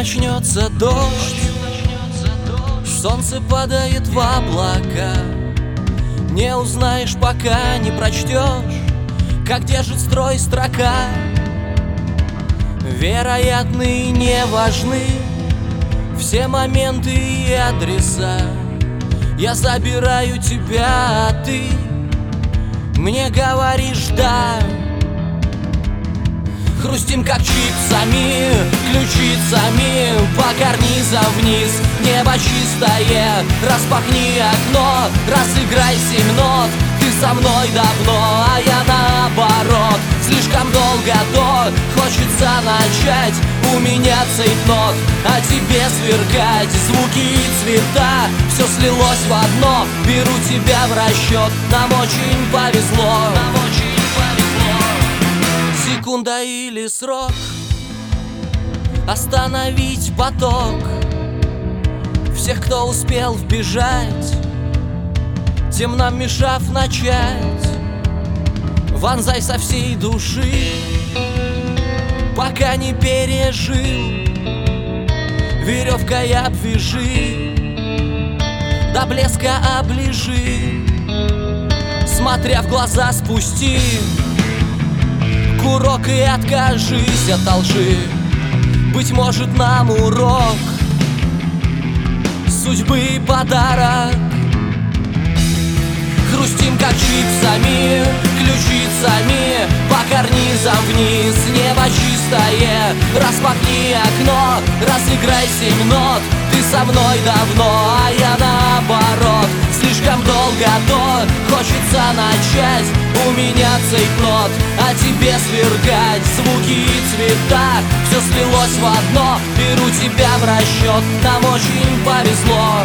начнется дождь, солнце падает в облака, не узнаешь, пока не прочтешь, как держит строй строка. Вероятно, и не важны все моменты и адреса. Я забираю тебя, а ты мне говоришь «да». Хрустим как чипсами, ключицами по карнизам вниз. Небо чистое, распахни окно, разыграй 7 нот. Ты со мной давно, а я наоборот. Слишком долго до, хочется начать. У меня цейтнот, а тебе сверкать. Звуки и цвета, все слилось в одно. Беру тебя в расчет, нам очень повезло. Секунда или срок остановить поток всех, кто успел вбежать, тем нам мешав начать. Вонзай со всей души, пока не пережил. Веревкой обвяжи, до блеска оближи. Смотря в глаза спусти курок и откажись от лжи. Быть может, нам урок судьбы подарок. Хрустим как чипсами, ключицами по карнизам вниз. Небо чистое, распахни окно, разыграй 7 нот. Ты со мной давно, а я наоборот. Слишком долго до, хочется начать. У меня цейтнот, а тебе сверкать. Звуки и цвета, все слилось в одно. Беру тебя в расчет, нам очень повезло.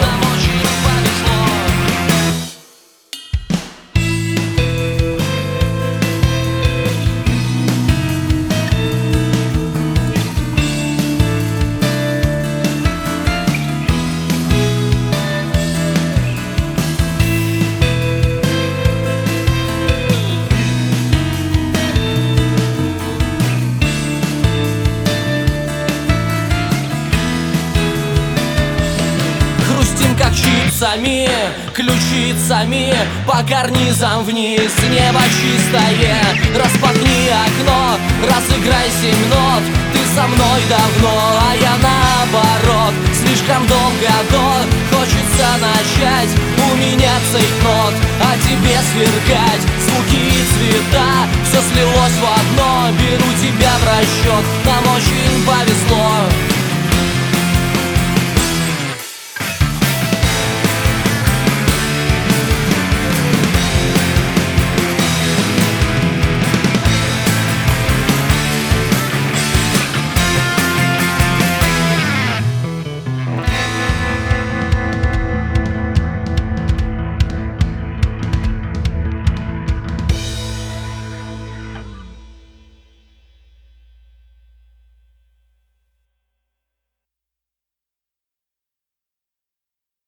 Как чипсами, ключицами по карнизам вниз. Небо чистое, распахни окно, разыграй 7 нот. Ты со мной давно, а я наоборот. Слишком долго до, хочется начать. У меня цейтнот, а тебе сверкать. Звуки и цвета, все слилось в одно. Беру тебя в расчет, нам очень повезло.